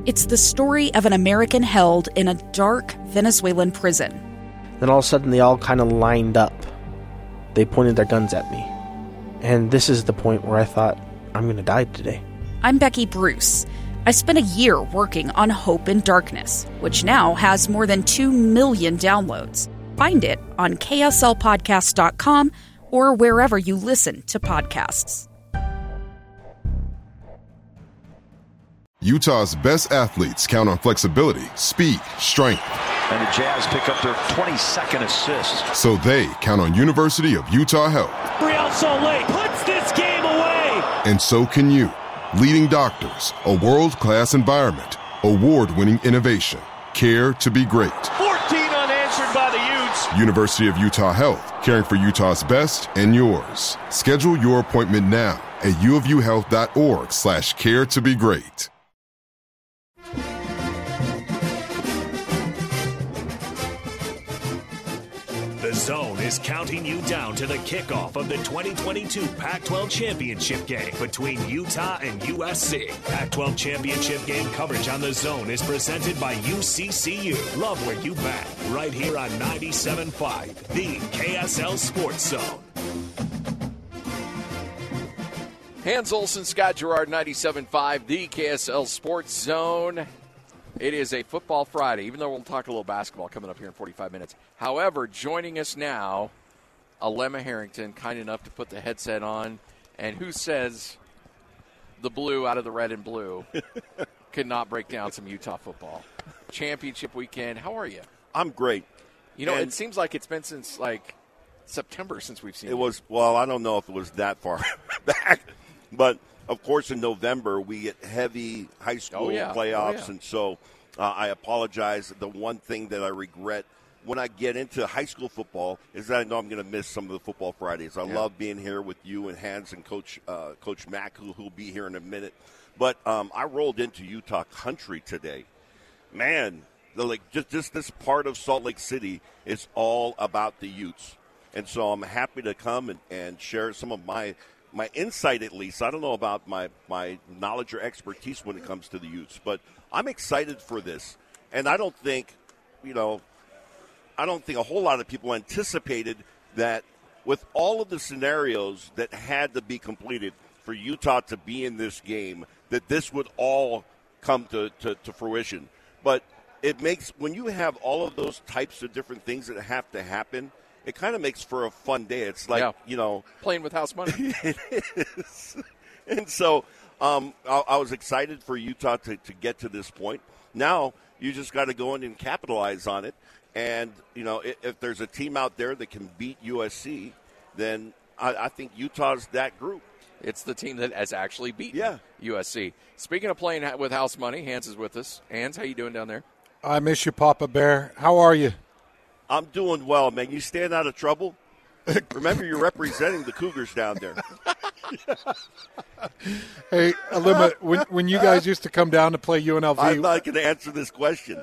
It's the story of an American held in a dark Venezuelan prison. Then all of a sudden they all kind of lined up. They pointed their guns at me. And this is the point where I thought, I'm going to die today. I'm Becky Bruce. I spent a year working on Hope in Darkness, which now has more than 2 million downloads. Find it on kslpodcast.com or wherever you listen to podcasts. Utah's best athletes count on flexibility, speed, strength. And the Jazz pick up their 22nd assist. So they count on University of Utah Health. Real Salt Lake puts this game away. And so can you. Leading doctors, a world-class environment, award-winning innovation, care to be great. 14 unanswered by the Utes. University of Utah Health, caring for Utah's best and yours. Schedule your appointment now at uofuhealth.org/care to be great. The Zone is counting you down to the kickoff of the 2022 Pac-12 Championship game between Utah and USC. Pac-12 Championship game coverage on The Zone is presented by UCCU. Love where you bet. Right here on 97.5, the KSL Sports Zone. Hans Olsen, Scott Gerard, 97.5, the KSL Sports Zone. It is a football Friday, even though we'll talk a little basketball coming up here in 45 minutes. However, joining us now, Alema Harrington, kind enough to put the headset on. And who says the blue out of the red and blue could not break down some Utah football? Championship weekend, how are you? I'm great. You know, it seems like it's been since, September since we've seen it. Well, I don't know if it was that far back, but of course, in November, we get heavy high school playoffs, and so I apologize. The one thing that I regret when I get into high school football is that I know I'm going to miss some of the football Fridays. I love being here with you and Hans and Coach Mack, who'll be here in a minute. But I rolled into Utah country today. Man, just this part of Salt Lake City is all about the Utes. And so I'm happy to come and share some of my insight, at least. I don't know about my knowledge or expertise when it comes to the Utes, but I'm excited for this. And I don't think a whole lot of people anticipated that with all of the scenarios that had to be completed for Utah to be in this game, that this would all come to fruition. But it makes, when you have all of those types of different things that have to happen, it kind of makes for a fun day. It's like, playing with house money. It is. And so I was excited for Utah to get to this point. Now you just got to go in and capitalize on it. And, if there's a team out there that can beat USC, then I think Utah's that group. It's the team that has actually beaten USC. Speaking of playing with house money, Hans is with us. Hans, how you doing down there? I miss you, Papa Bear. How are you? I'm doing well, man. You staying out of trouble? Remember, you're representing the Cougars down there. Hey, Alema, when you guys used to come down to play UNLV. I'm not going to answer this question.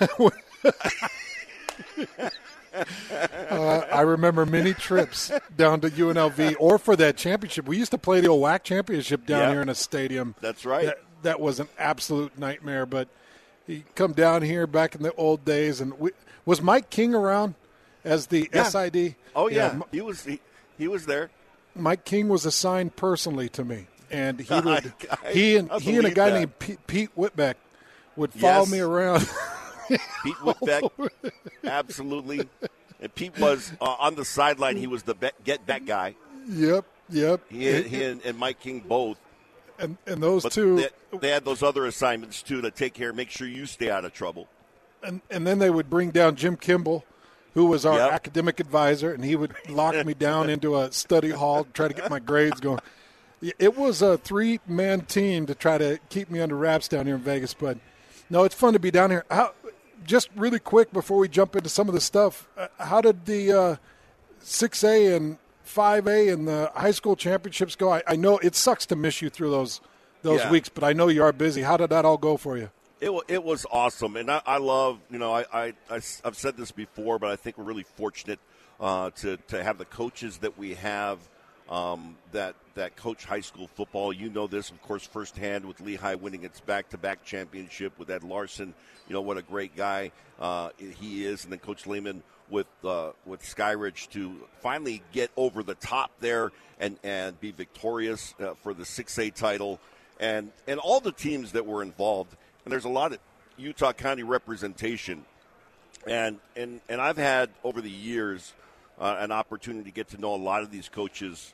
I remember many trips down to UNLV or for that championship. We used to play the old WAC championship down here in a stadium. That's right. That was an absolute nightmare, but you come down here back in the old days, and was Mike King around as the SID? Oh, yeah. He was there. Mike King was assigned personally to me, and he and a guy named Pete Whitbeck would follow me around. Pete Whitbeck, absolutely. And Pete was on the sideline. He was the get back guy. Yep. He and Mike King both. And those two. They had those other assignments, too, to take care, make sure you stay out of trouble. And then they would bring down Jim Kimball, who was our academic advisor, and he would lock me down into a study hall to try to get my grades going. It was a three-man team to try to keep me under wraps down here in Vegas. But, no, it's fun to be down here. Just really quick before we jump into some of the stuff, how did the 6A and 5A and the high school championships go? I know it sucks to miss you through those weeks, but I know you are busy. How did that all go for you? It was awesome, and I love, I've said this before, but I think we're really fortunate to have the coaches that we have that coach high school football. You know this, of course, firsthand with Lehigh winning its back-to-back championship with Ed Larson. You know what a great guy he is, and then Coach Lehman with Skyridge to finally get over the top there and be victorious for the 6A title, and all the teams that were involved. And there's a lot of Utah County representation, and I've had over the years an opportunity to get to know a lot of these coaches,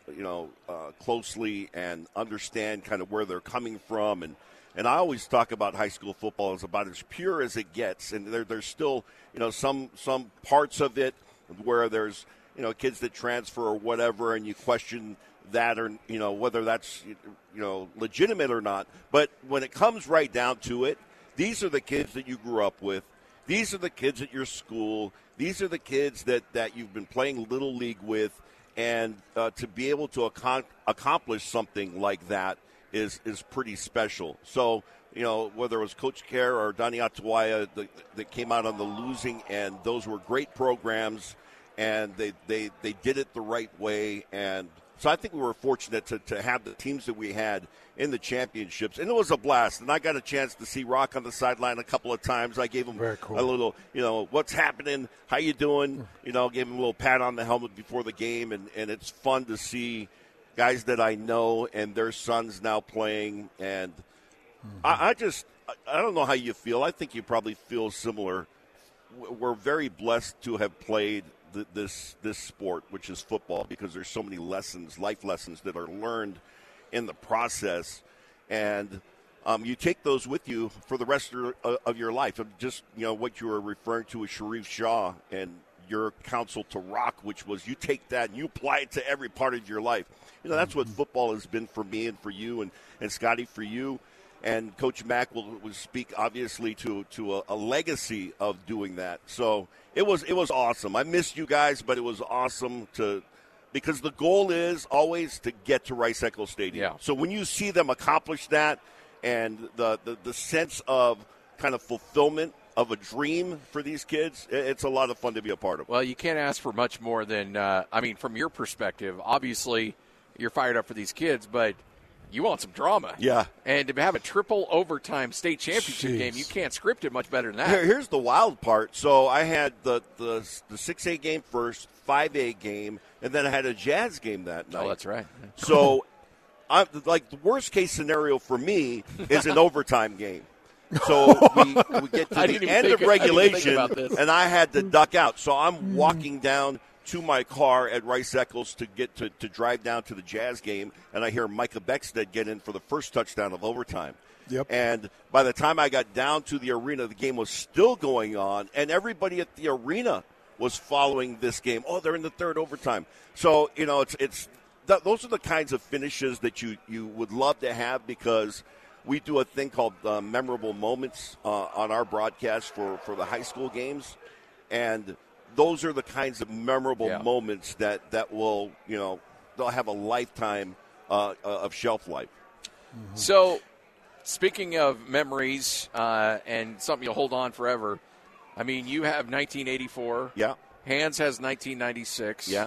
closely and understand kind of where they're coming from. And I always talk about high school football as about as pure as it gets. And there's still, some parts of it where there's, kids that transfer or whatever, and you question that or, whether that's, legitimate or not. But when it comes right down to it, these are the kids that you grew up with. These are the kids at your school. These are the kids that you've been playing Little League with, and to be able to accomplish something like that is pretty special. So, whether it was Coach Kerr or Donnie Atuaya that came out on the losing end, those were great programs, and they did it the right way. And so I think we were fortunate to have the teams that we had in the championships, and it was a blast. And I got a chance to see Rock on the sideline a couple of times. I gave him a little, what's happening, how you doing, gave him a little pat on the helmet before the game, and it's fun to see guys that I know and their sons now playing. And I don't know how you feel. I think you probably feel similar. We're very blessed to have played this sport, which is football, because there's so many lessons, life lessons that are learned in the process, and you take those with you for the rest of your life. Just what you were referring to with Sharif Shah and your counsel to Rock, which was you take that and you apply it to every part of your life. That's what football has been for me and for you and Scotty, for you. And Coach Mack will speak obviously to a legacy of doing that. So it was awesome. I missed you guys, but it was awesome because the goal is always to get to Rice-Eccles Stadium. Yeah. So when you see them accomplish that, and the sense of kind of fulfillment of a dream for these kids, it's a lot of fun to be a part of. Well, you can't ask for much more than, from your perspective, obviously you're fired up for these kids, but you want some drama. Yeah. And to have a triple overtime state championship game, you can't script it much better than that. Here's the wild part. So I had the 6A game first, 5A game, and then I had a Jazz game that night. Oh, that's right. So the worst case scenario for me is an overtime game. So we get to the end of regulation, and I had to duck out. So I'm walking down to my car at Rice-Eccles to get to drive down to the Jazz game, and I hear Micah Beckstead get in for the first touchdown of overtime. Yep. And by the time I got down to the arena, the game was still going on, and everybody at the arena was following this game. Oh, they're in the third overtime. So, those are the kinds of finishes that you would love to have, because we do a thing called memorable moments on our broadcast for the high school games, and those are the kinds of memorable moments that will, they'll have a lifetime of shelf life. Mm-hmm. So, speaking of memories and something you'll hold on forever, you have 1984. Yeah. Hans has 1996. Yeah.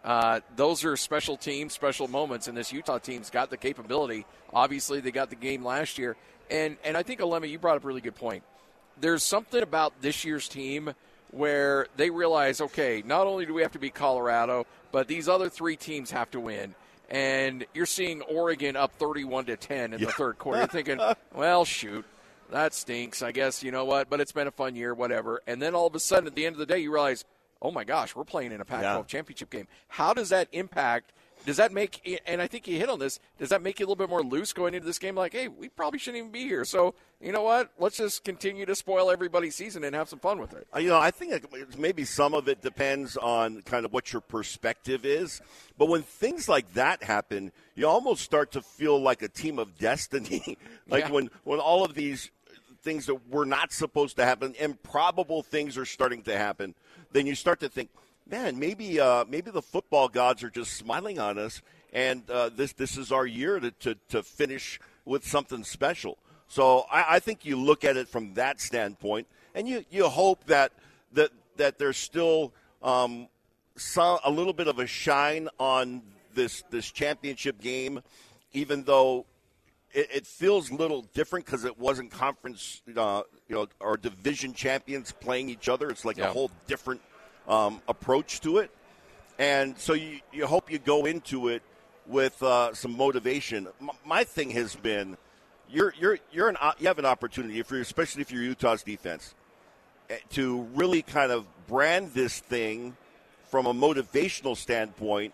Those are special teams, special moments, and this Utah team's got the capability. Obviously, they got the game last year. And I think, Alema, you brought up a really good point. There's something about this year's team where they realize, okay, not only do we have to beat Colorado, but these other three teams have to win. And you're seeing Oregon up 31-10 in the third quarter. You're thinking, well, shoot, that stinks. I guess, you know what, but it's been a fun year, whatever. And then all of a sudden, at the end of the day, you realize, oh, my gosh, we're playing in a Pac-12 championship game. How does that impact? Does that make – and I think you hit on this – does that make you a little bit more loose going into this game? Like, hey, we probably shouldn't even be here. So, you know what? Let's just continue to spoil everybody's season and have some fun with it. I think maybe some of it depends on kind of what your perspective is. But when things like that happen, you almost start to feel like a team of destiny. When all of these things that were not supposed to happen, improbable things are starting to happen, then you start to think, man, maybe the football gods are just smiling on us, and this is our year to finish with something special. So I think you look at it from that standpoint, and you hope that there's still a little bit of a shine on this championship game, even though it feels a little different because it wasn't conference, or division champions playing each other. It's like a whole different approach to it. And so you hope you go into it with some motivation. My thing has been, you have an opportunity, especially if you're Utah's defense, to really kind of brand this thing from a motivational standpoint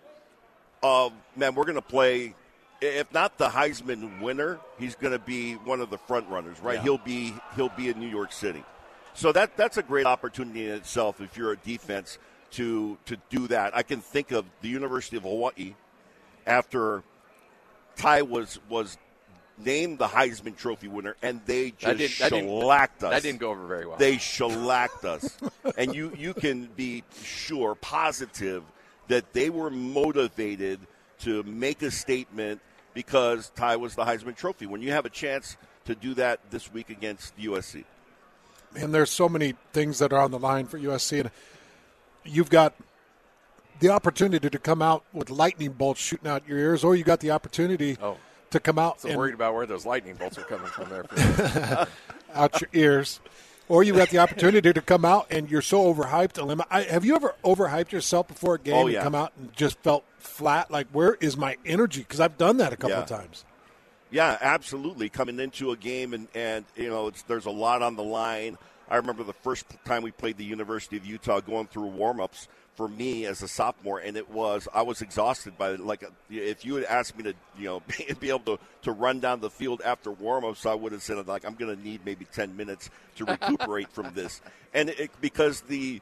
of, man, we're going to play. If not the Heisman winner, he's going to be one of the front runners, right? Yeah. He'll be in New York City. So that's a great opportunity in itself if you're a defense to do that. I can think of the University of Hawaii after Ty was named the Heisman Trophy winner, and they just shellacked us. That didn't go over very well. They shellacked us. And you can be sure, positive, that they were motivated to make a statement because Ty was the Heisman Trophy. When you have a chance to do that this week against USC. And there's so many things that are on the line for USC. And you've got the opportunity to come out with lightning bolts shooting out your ears, or you got the opportunity to come out. So worried about where those lightning bolts are coming from there. Out your ears. Or you got the opportunity to come out and you're so overhyped. Have you ever overhyped yourself before a game and come out and just felt flat? Like, where is my energy? Because I've done that a couple of times. Yeah, absolutely. Coming into a game and there's a lot on the line. I remember the first time we played the University of Utah going through warm-ups for me as a sophomore, and I was exhausted by it. Like, if you had asked me to, be able to run down the field after warm-ups, I would have said, like, I'm going to need maybe 10 minutes to recuperate from this. And because the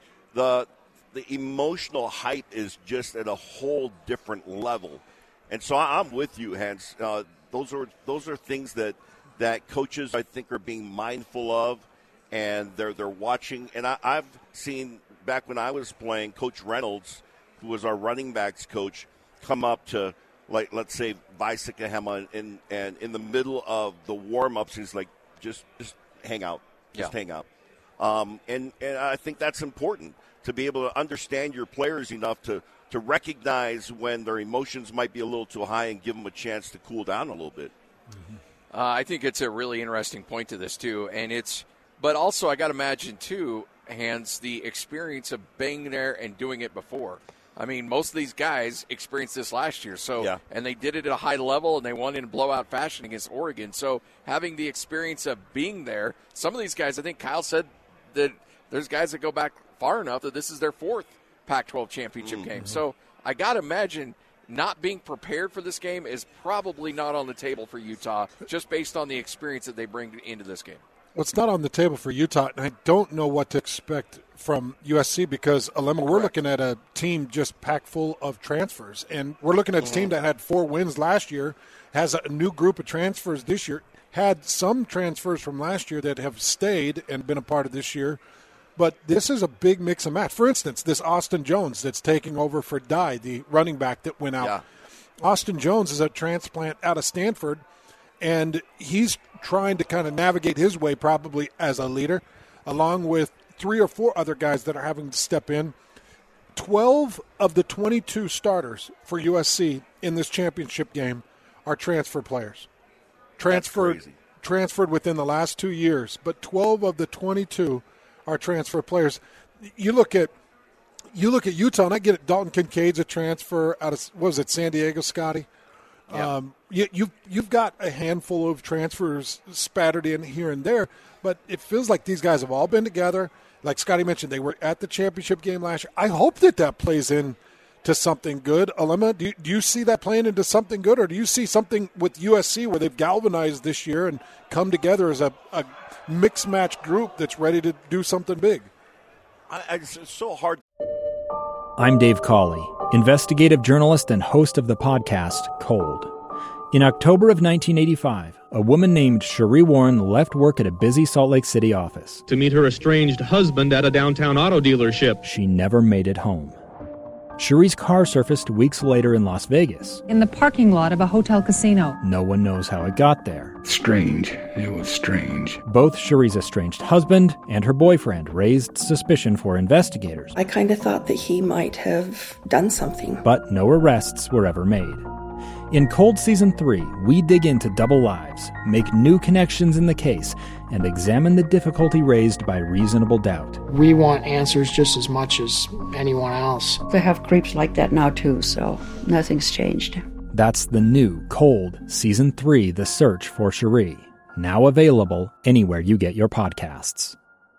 emotional hype is just at a whole different level. And so I'm with you, Hans. Those are things that coaches, I think, are being mindful of, and they're watching. And I've seen back when I was playing, Coach Reynolds, who was our running backs coach, come up to, like, let's say Vaisakahema, and in the middle of the warm-ups, he's like, just hang out. Just hang out. And I think that's important, to be able to understand your players enough to recognize when their emotions might be a little too high and give them a chance to cool down a little bit. Mm-hmm. I think it's a really interesting point to this, too. But also I got to imagine, too, Hans, the experience of being there and doing it before. I mean, most of these guys experienced this last year, and they did it at a high level, and they won in blowout fashion against Oregon. So having the experience of being there, some of these guys, I think Kyle said that there's guys that go back far enough that this is their fourth Pac-12 championship game. So I got to imagine not being prepared for this game is probably not on the table for Utah, just based on the experience that they bring into this game. Well, it's not on the table for Utah, and I don't know what to expect from USC because, Alema, we're looking at a team just packed full of transfers, and we're looking at a team that had 4 wins last year, has a new group of transfers this year, had some transfers from last year that have stayed and been a part of this year, but this is a big mix and match. For instance, this Austin Jones that's taking over for Dye, the running back that went out. Yeah. Austin Jones is a transplant out of Stanford, and he's trying to kind of navigate his way probably as a leader, along with 3 or 4 other guys that are having to step in. 12 of the 22 starters for USC in this championship game are transfer players. Transferred within the last 2 years, but 12 of the 22 are transfer players. You look at Utah, and I get it. Dalton Kincaid's a transfer out of, what was it, San Diego, Scotty? Yeah. You've got a handful of transfers spattered in here and there, but it feels like these guys have all been together. Like Scotty mentioned, they were at the championship game last year. I hope that plays in to something good. Alema, do you see that playing into something good, or do you see something with USC where they've galvanized this year and come together as a mixed match group that's ready to do something big? It's so hard. I'm Dave Cawley, investigative journalist and host of the podcast Cold. In October of 1985, a woman named Cherie Warren left work at a busy Salt Lake City office to meet her estranged husband at a downtown auto dealership. She never made it home. Cherie's car surfaced weeks later in Las Vegas. In the parking lot of a hotel casino. No one knows how it got there. Strange. It was strange. Both Cherie's estranged husband and her boyfriend raised suspicion for investigators. I kind of thought that he might have done something. But no arrests were ever made. In Cold Season 3, we dig into double lives, make new connections in the case, and examine the difficulty raised by reasonable doubt. We want answers just as much as anyone else. They have creeps like that now too, so nothing's changed. That's the new Cold Season 3, The Search for Cherie. Now available anywhere you get your podcasts.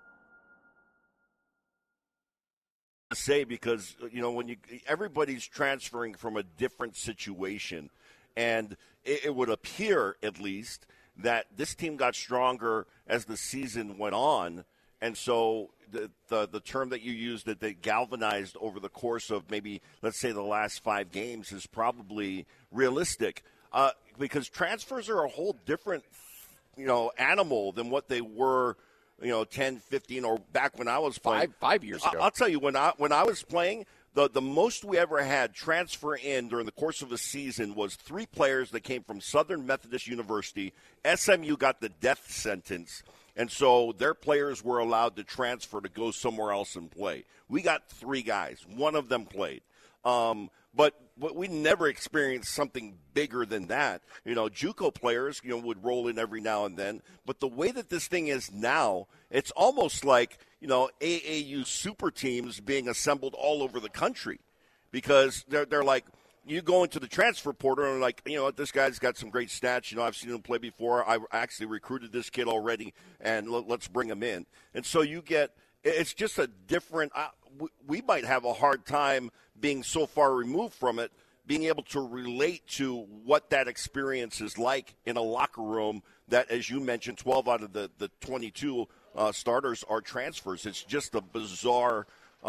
Say because when everybody's transferring from a different situation, and it would appear at least that this team got stronger as the season went on, and so the term that you used, that they galvanized over the course of maybe, let's say, the last 5 games is probably realistic, because transfers are a whole different animal than what they were 10, 15, or back when I was playing. 5 years ago. I'll tell you, when I was playing, the most we ever had transfer in during the course of a season was 3 players that came from Southern Methodist University. SMU got the death sentence, and so their players were allowed to transfer to go somewhere else and play. We got 3 guys. One of them played. But we never experienced something bigger than that. JUCO players, would roll in every now and then. But the way that this thing is now, it's almost like, AAU super teams being assembled all over the country, because they're like, you go into the transfer portal and like, this guy's got some great stats. I've seen him play before. I actually recruited this kid already, and let's bring him in. And so it's just a different. We might have a hard time being so far removed from it, being able to relate to what that experience is like in a locker room that, as you mentioned, 12 out of the 22 starters are transfers. It's just a bizarre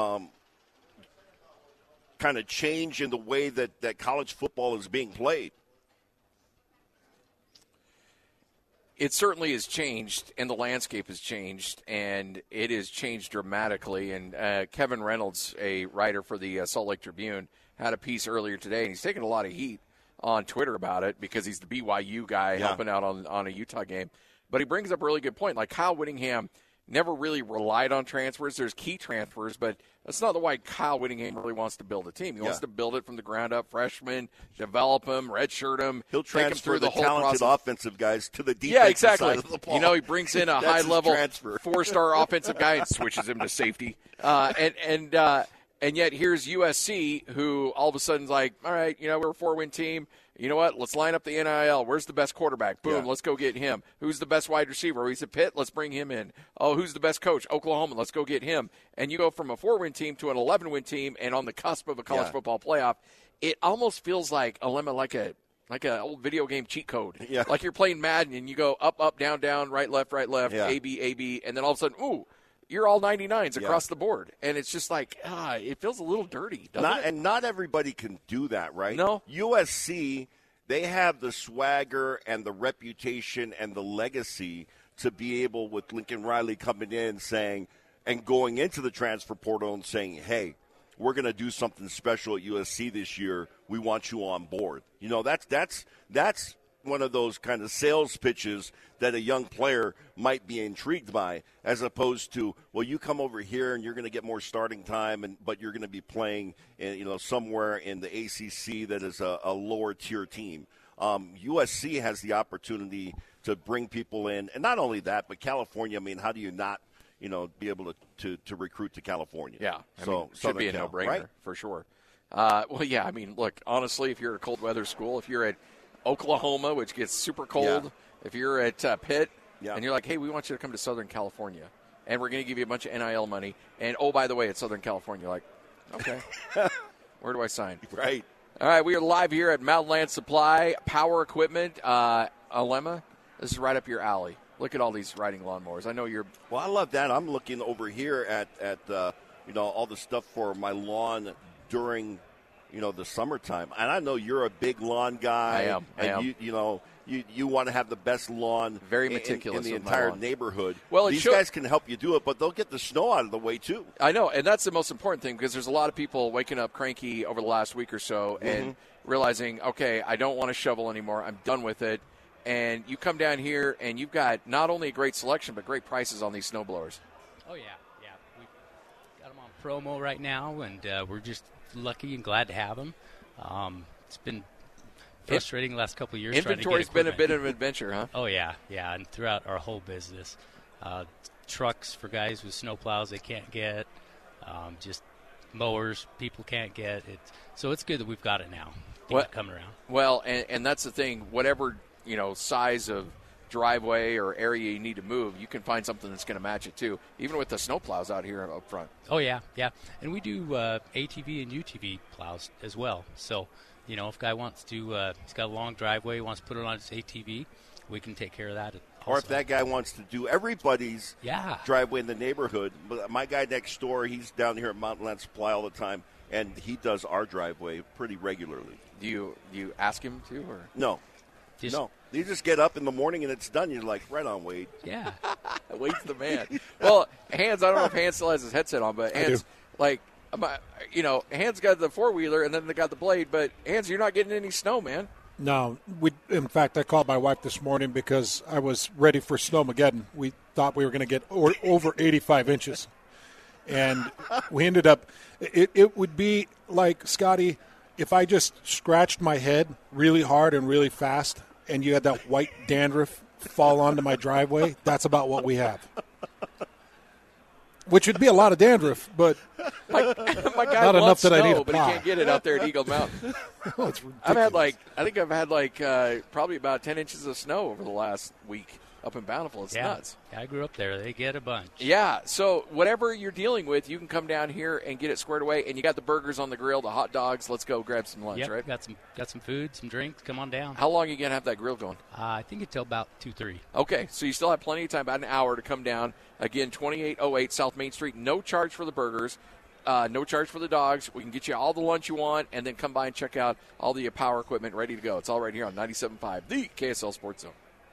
kind of change in the way that college football is being played. It certainly has changed, and the landscape has changed, and it has changed dramatically. And Kevin Reynolds, a writer for the Salt Lake Tribune, had a piece earlier today, and he's taking a lot of heat on Twitter about it because he's the BYU guy helping out on a Utah game. But he brings up a really good point. Like, Kyle Whittingham never really relied on transfers. There's key transfers, but that's not the way Kyle Whittingham really wants to build a team. He wants to build it from the ground up, freshmen, develop them, redshirt them. He'll transfer the whole talented process. Offensive guys to the defensive side of the ball. He brings in a high-level 4-star offensive guy and switches him to safety. And yet here's USC, who all of a sudden is like, all right, we're a 4-win team. You know what? Let's line up the NIL. Where's the best quarterback? Boom, let's go get him. Who's the best wide receiver? He's at Pitt. Let's bring him in. Oh, who's the best coach? Oklahoma. Let's go get him. And you go from a 4-win team to an 11-win team, and on the cusp of a college football playoff, it almost feels like a lemon, like an old video game cheat code. Yeah. Like you're playing Madden, and you go up, up, down, down, right, left, A, B, and then all of a sudden, ooh, you're all 99s across the board. And it's just like, it feels a little dirty, doesn't it? And not everybody can do that, right? No. USC, they have the swagger and the reputation and the legacy to be able, with Lincoln Riley coming in saying, and going into the transfer portal and saying, hey, we're going to do something special at USC this year. We want you on board. That's one of those kind of sales pitches that a young player might be intrigued by, as opposed to, well, you come over here and you're going to get more starting time, but you're going to be playing somewhere in the ACC that is a lower tier team. USC has the opportunity to bring people in, and not only that, but California. I mean, how do you not be able to recruit to California? Yeah, so it should be a no-brainer, right? For sure. Look, honestly, if you're at a cold weather school, if you're at Oklahoma, which gets super cold, if you're at Pitt, and you're like, hey, we want you to come to Southern California, and we're going to give you a bunch of NIL money, and, oh, by the way, it's Southern California. You're like, okay, where do I sign? Right. All right, we are live here at Mountainland Supply, Power Equipment, Alema. This is right up your alley. Look at all these riding lawnmowers. I know you're. Well, I love that. I'm looking over here at all the stuff for my lawn during the summertime. And I know you're a big lawn guy. I am. And you want to have the best lawn very meticulous in the entire neighborhood. Well, these guys can help you do it, but they'll get the snow out of the way too. I know, and that's the most important thing because there's a lot of people waking up cranky over the last week or so and realizing, okay, I don't want to shovel anymore. I'm done with it. And you come down here and you've got not only a great selection but great prices on these snowblowers. Oh, yeah. We've got them on promo right now, and we're just lucky and glad to have them. It's been frustrating the last couple of years. Inventory's been a bit of an adventure, huh? Oh, yeah, and throughout our whole business. Trucks for guys with snowplows they can't get, just mowers people can't get. So it's good that we've got it now. Coming around. Well, and that's the thing. Whatever size of driveway or area you need to move, you can find something that's going to match it too. Even with the snowplows out here up front. Oh yeah, and we do ATV and UTV plows as well. So if a guy wants to, he's got a long driveway, wants to put it on his ATV, we can take care of that. Or if that guy wants to do everybody's driveway in the neighborhood. My guy next door, he's down here at Mountain Land Supply all the time, and he does our driveway pretty regularly. Do you ask him to, or no? No. You just get up in the morning and it's done. You're like, right on, Wade. Yeah. Wade's the man. Well, Hans, I don't know if Hans still has his headset on, but Hans, Hans got the four-wheeler and then they got the blade, but Hans, you're not getting any snow, man. No. In fact, I called my wife this morning because I was ready for Snowmageddon. We thought we were going to get over 85 inches. And we ended up, it would be like, Scotty, if I just scratched my head really hard and really fast and you had that white dandruff fall onto my driveway, that's about what we have. Which would be a lot of dandruff, but my guy not enough that snow, I need a but he can't get it out there at Eagle Mountain. Oh, it's ridiculous. I've had probably about 10 inches of snow over the last week up in Bountiful. It's nuts. I grew up there. They get a bunch. Yeah, so whatever you're dealing with, you can come down here and get it squared away. And you got the burgers on the grill, the hot dogs. Let's go grab some lunch, right? Got some food, some drinks. Come on down. How long are you going to have that grill going? I think until about 2:30. Okay, so you still have plenty of time, about an hour to come down. Again, 2808 South Main Street. No charge for the burgers. No charge for the dogs. We can get you all the lunch you want, and then come by and check out all the power equipment ready to go. It's all right here on 97.5, the KSL Sports Zone.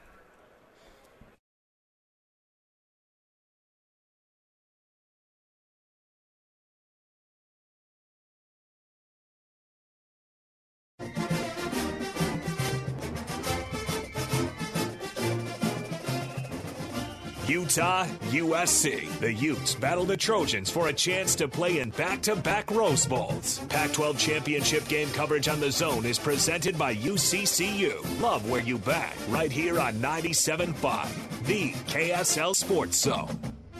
Utah, USC. The Utes battle the Trojans for a chance to play in back-to-back Rose Bowls. Pac-12 championship game coverage on The Zone is presented by UCCU. Love where you bet. Right here on 97.5, the KSL Sports Zone.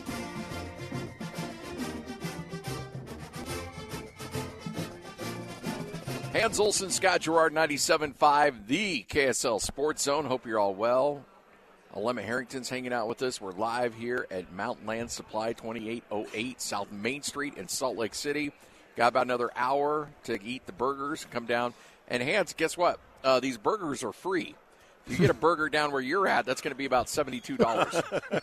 Hans Olsen, Scott Gerard, 97.5, the KSL Sports Zone. Hope you're all well. Alema Harrington's hanging out with us. We're live here at Mountain Land Supply, 2808 South Main Street in Salt Lake City. Got about another hour to eat the burgers, come down. And Hans, guess what? These burgers are free. If you get a burger down where you're at, that's going to be about $72.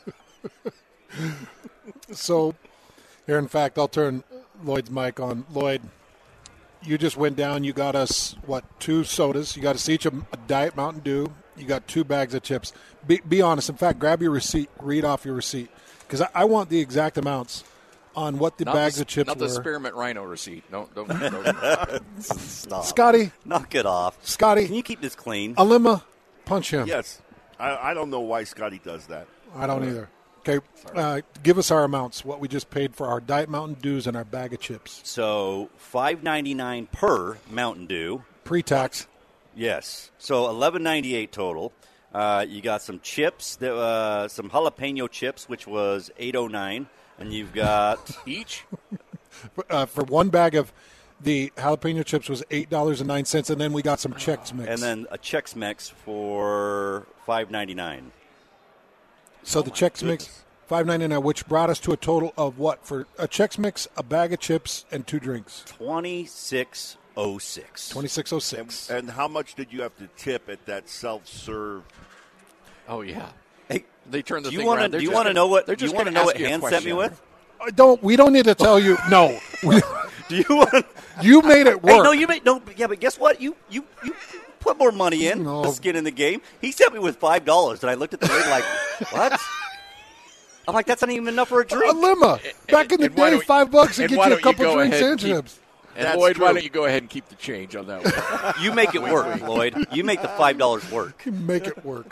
So, here, in fact, I'll turn Lloyd's mic on. Lloyd, you just went down. You got us, 2 sodas. You got us each a Diet Mountain Dew. You got 2 bags of chips. Be honest. In fact, grab your receipt. Read off your receipt. Because I want the exact amounts on what the bags of chips were. Not the Spearmint Rhino receipt. Don't. Stop. Scotty. Knock it off. Scotty. Can you keep this clean? Alema, punch him. Yes. I don't know why Scotty does that. I don't either. Okay, give us our amounts, what we just paid for our Diet Mountain Dews and our bag of chips. So $5.99 per Mountain Dew. Pre-tax. Yes. So $11.98 total. You got some chips, some jalapeno chips, which was $8.09, and you've got each for one bag of the jalapeno chips was $8.09, and then we got some Chex Mix, and then a Chex Mix for $5.99. So the Chex Mix $5.99, which brought us to a total of what for a Chex Mix, a bag of chips, and 2 drinks? $26.06. $26.06. And how much did you have to tip at that self-serve? Oh yeah, they turned the thing around. Do you want to know what Hans sent me with? We don't need to tell you. No. Do you want? You made it work. Hey, no, you made no. Yeah, but guess what? You put more money in the skin in the game. He sent me with $5, and I looked at the rate like, what? I'm like, that's not even enough for a drink. A lima. Back in the day, $5 and get you a couple drinks and chips. And Lloyd, why don't you go ahead and keep the change on that one? You make it work, Lloyd. You make the $5 work. You make it work.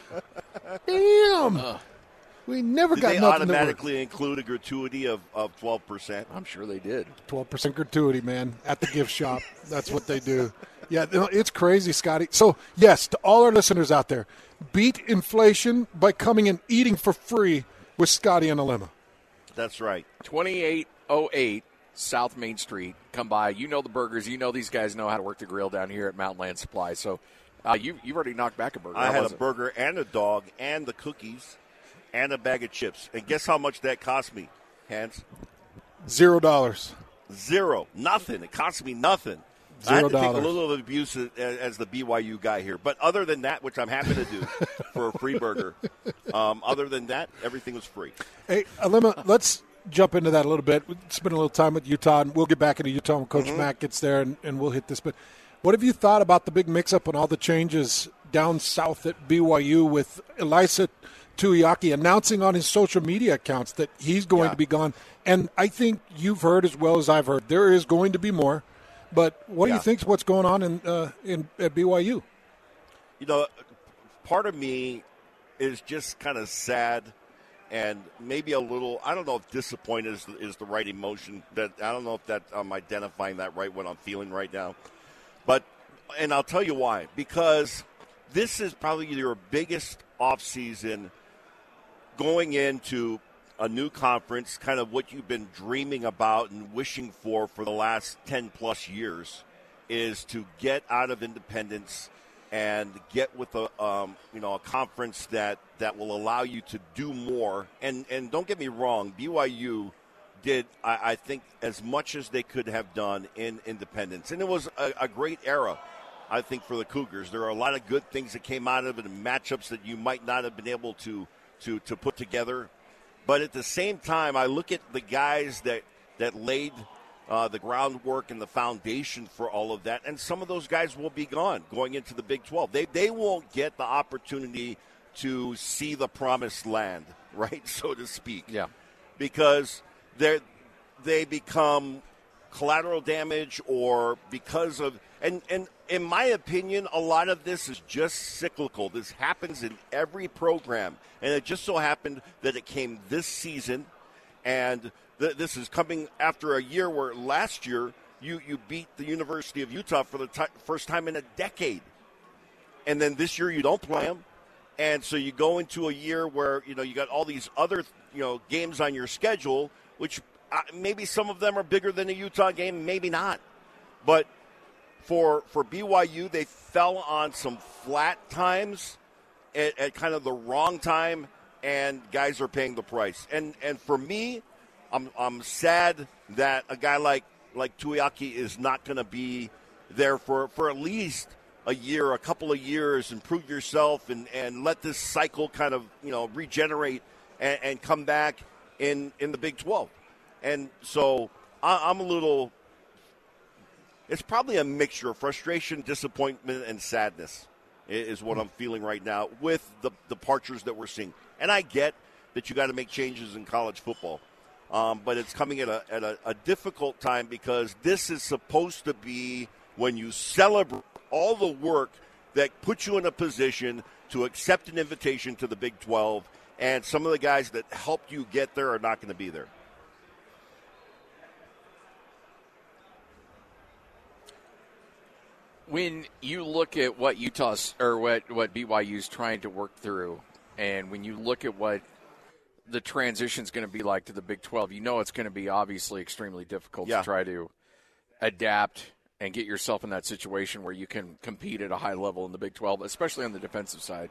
Damn. We never got they nothing automatically include a gratuity of 12%? I'm sure they did. 12% gratuity, man, at the gift shop. That's what they do. Yeah, it's crazy, Scotty. So, yes, to all our listeners out there, beat inflation by coming and eating for free with Scotty and Alema. That's right. 2808 South Main Street. Come by. You know the burgers. You know these guys know how to work the grill down here at Mountain Land Supply. So you've already knocked back a burger. I had a burger and a dog and the cookies and a bag of chips. And guess how much that cost me, Hans? $0. Zero. Nothing. It cost me nothing. $0. I had to take a little of abuse as the BYU guy here. But other than that, which I'm happy to do for a free burger, other than that, everything was free. Hey, Alema, let's jump into that a little bit. We spent a little time with Utah, and we'll get back into Utah when Coach Mack gets there, and we'll hit this. But what have you thought about the big mix-up and all the changes down south at BYU with Ilaisa Tuiaki announcing on his social media accounts that he's going to be gone? And I think you've heard as well as I've heard there is going to be more. But what do you think is what's going on at BYU? You know, part of me is just kind of sad and maybe a little, I don't know if disappointed is the right emotion. That I don't know if that I'm identifying that right, what I'm feeling right now. And I'll tell you why. Because this is probably your biggest offseason going into a new conference, kind of what you've been dreaming about and wishing for the last 10-plus years, is to get out of independence and get with a conference that will allow you to do more. And don't get me wrong, BYU did, I think, as much as they could have done in independence. And it was a great era, I think, for the Cougars. There are a lot of good things that came out of it and matchups that you might not have been able to put together. But at the same time, I look at the guys that laid the groundwork and the foundation for all of that, and some of those guys will be gone going into the Big 12. They won't get the opportunity to see the promised land, right, so to speak. Yeah. Because they become collateral damage or because of – and in my opinion, a lot of this is just cyclical. This happens in every program, and it just so happened that it came this season, and this is coming after a year where last year you beat the University of Utah for the first time in a decade, and then this year you don't play them, and so you go into a year where you got all these other games on your schedule, which maybe some of them are bigger than a Utah game, maybe not, but for BYU, they fell on some flat times at kind of the wrong time, and guys are paying the price. And for me, I'm sad that a guy like Tuiaki is not going to be there for at least a year, a couple of years, and prove yourself and let this cycle kind of regenerate and come back in the Big 12. And so I'm a little. It's probably a mixture of frustration, disappointment, and sadness is what I'm feeling right now with the departures that we're seeing. And I get that you got to make changes in college football, but it's coming at a difficult time because this is supposed to be when you celebrate all the work that puts you in a position to accept an invitation to the Big 12, and some of the guys that helped you get there are not going to be there. When you look at what Utah's or what BYU's trying to work through, and when you look at what the transition is going to be like to the Big 12, it's going to be obviously extremely difficult to try to adapt and get yourself in that situation where you can compete at a high level in the Big 12, especially on the defensive side.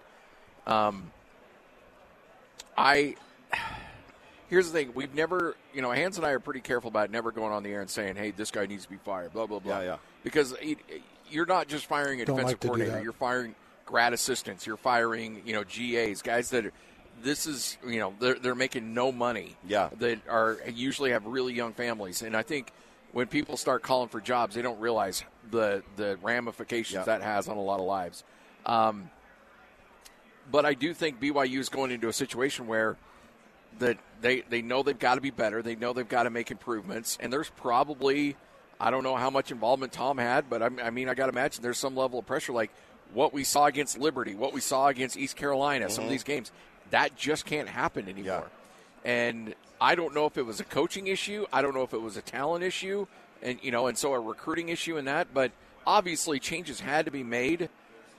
Here's the thing. We've never, Hans and I are pretty careful about never going on the air and saying, hey, this guy needs to be fired, blah, blah, blah. Yeah. Because you're not just firing a defensive coordinator. You're firing grad assistants. You're firing, GAs, guys that this is, they're making no money. Yeah. That usually have really young families. And I think when people start calling for jobs, they don't realize the ramifications that has on a lot of lives. But I do think BYU is going into a situation where that they know they've got to be better. They know they've got to make improvements. And there's probably, I don't know how much involvement Tom had, but I mean, I got to imagine there's some level of pressure like what we saw against Liberty, what we saw against East Carolina, some of these games. That just can't happen anymore. Yeah. And I don't know if it was a coaching issue. I don't know if it was a talent issue, and so a recruiting issue in that. But obviously changes had to be made.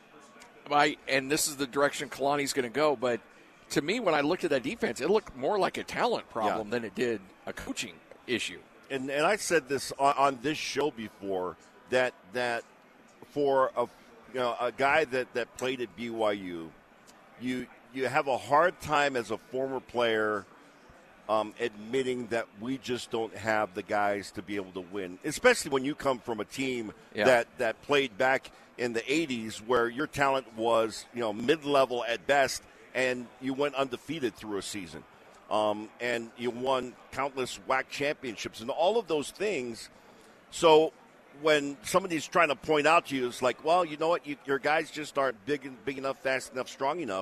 And this is the direction Kalani's going to go. But to me, when I looked at that defense, it looked more like a talent problem than it did a coaching issue. And I said this on this show before that for a guy that played at BYU, you have a hard time as a former player admitting that we just don't have the guys to be able to win, especially when you come from a team that played back in the 80s where your talent was mid-level at best, and you went undefeated through a season. And you won countless WAC championships and all of those things. So when somebody's trying to point out to you, it's like, well, you know what, your guys just aren't big enough, fast enough, strong enough.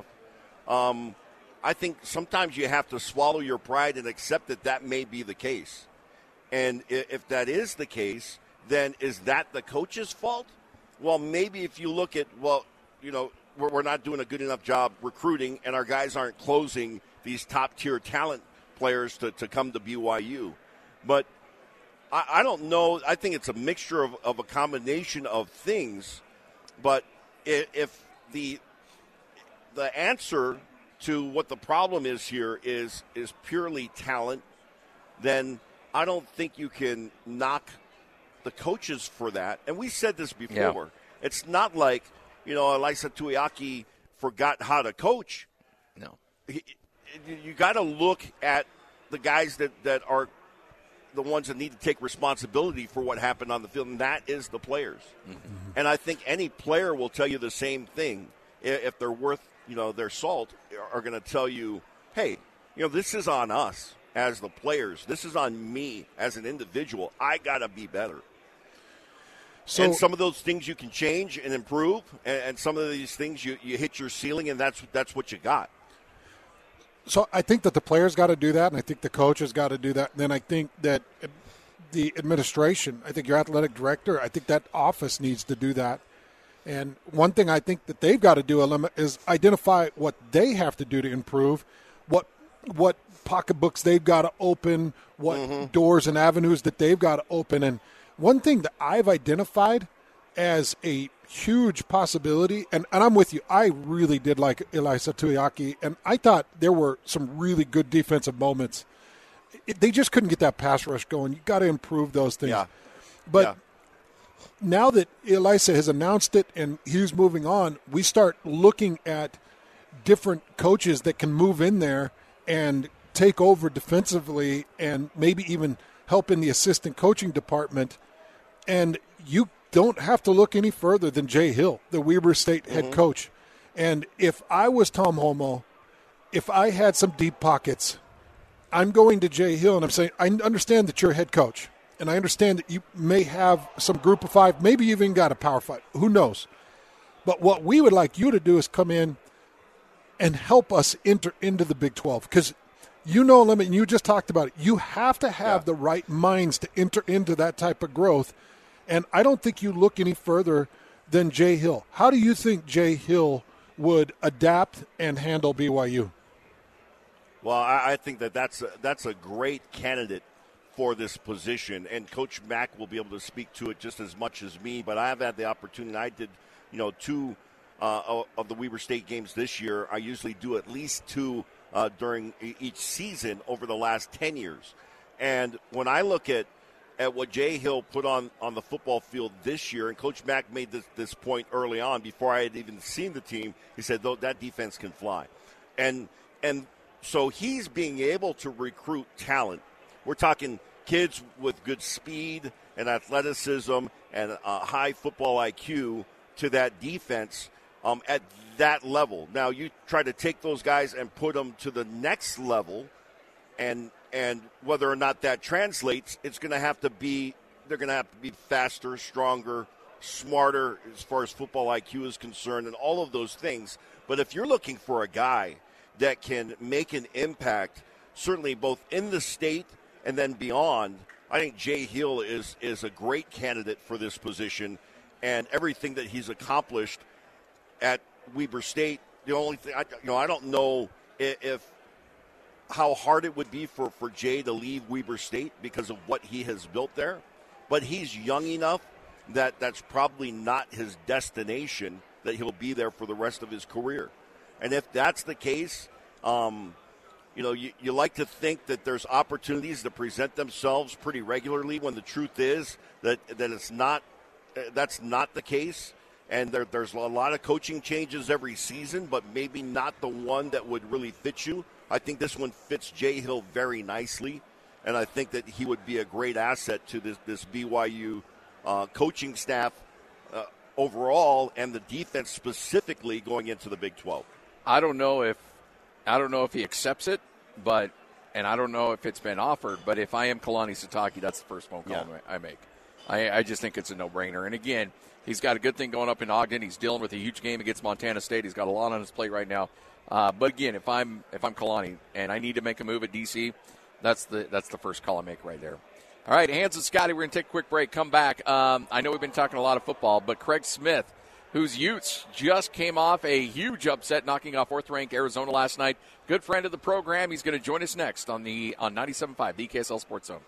I think sometimes you have to swallow your pride and accept that may be the case. And if that is the case, then is that the coach's fault? Well, maybe if you look at, we're not doing a good enough job recruiting and our guys aren't closing these top-tier talent players to come to BYU. But I don't know. I think it's a mixture of a combination of things. But if the answer to what the problem is here is purely talent, then I don't think you can knock the coaches for that. And we said this before. Yeah. It's not like, Ilaisa Tuiaki forgot how to coach. No. You got to look at the guys that are the ones that need to take responsibility for what happened on the field, and that is the players. Mm-hmm. And I think any player will tell you the same thing. If they're worth, their salt, are going to tell you, hey, this is on us as the players. This is on me as an individual. I got to be better. So, and some of those things you can change and improve, and some of these things you hit your ceiling, and that's what you got. So I think that the players got to do that, and I think the coaches got to do that. And then I think that the administration, I think your athletic director, I think that office needs to do that. And one thing I think that they've got to do is identify what they have to do to improve, what pocketbooks they've got to open, what doors and avenues that they've got to open. And one thing that I've identified as a huge possibility, and I'm with you, I really did like Ilaisa Tuiaki, and I thought there were some really good defensive moments. They just couldn't get that pass rush going. You got to improve those things. Yeah. But now that Ilaisa has announced it and he's moving on, we start looking at different coaches that can move in there and take over defensively and maybe even help in the assistant coaching department. And you don't have to look any further than Jay Hill, the Weber State head coach. And if I was Tom Holmoe, if I had some deep pockets, I'm going to Jay Hill and I'm saying, I understand that you're a head coach, and I understand that you may have some group of five, maybe you even got a power five, who knows. But what we would like you to do is come in and help us enter into the Big 12, because Lemon, you just talked about it. You have to have the right minds to enter into that type of growth. And I don't think you look any further than Jay Hill. How do you think Jay Hill would adapt and handle BYU? Well, I think that's a great candidate for this position, and Coach Mack will be able to speak to it just as much as me. But I have had the opportunity. I did, 2 of the Weber State games this year. I usually do at least 2 during each season over the last 10 years. And when I look at what Jay Hill put on the football field this year, and Coach Mack made this point early on before I had even seen the team, he said, that defense can fly. And so he's being able to recruit talent. We're talking kids with good speed and athleticism and a high football IQ to that defense at that level. Now, you try to take those guys and put them to the next level, and whether or not that translates, it's going to have to be they're going to have to be faster, stronger, smarter as far as football IQ is concerned and all of those things. But if you're looking for a guy that can make an impact, certainly both in the state and then beyond, I think Jay Hill is a great candidate for this position, and everything that he's accomplished at Weber State. The only thing, I don't know if how hard it would be for Jay to leave Weber State because of what he has built there, but he's young enough that that's probably not his destination, that he'll be there for the rest of his career. And if that's the case, you like to think that there's opportunities to present themselves pretty regularly, when the truth is that it's not. That's not the case. And there's a lot of coaching changes every season, but maybe not the one that would really fit you. I think this one fits Jay Hill very nicely, and I think that he would be a great asset to this BYU coaching staff overall, and the defense specifically going into the Big 12. I don't know if he accepts it, and I don't know if it's been offered, but if I am Kalani Sitake, that's the first phone call I make. I just think it's a no-brainer. And again, he's got a good thing going up in Ogden. He's dealing with a huge game against Montana State. He's got a lot on his plate right now. But again, if I'm Kalani and I need to make a move at DC, that's the first call I make right there. All right, Hans and Scotty, we're going to take a quick break. Come back. I know we've been talking a lot of football, but Craig Smith, whose Utes just came off a huge upset, knocking off fourth-ranked Arizona last night. Good friend of the program. He's going to join us next on 97.5, the KSL Sports Zone.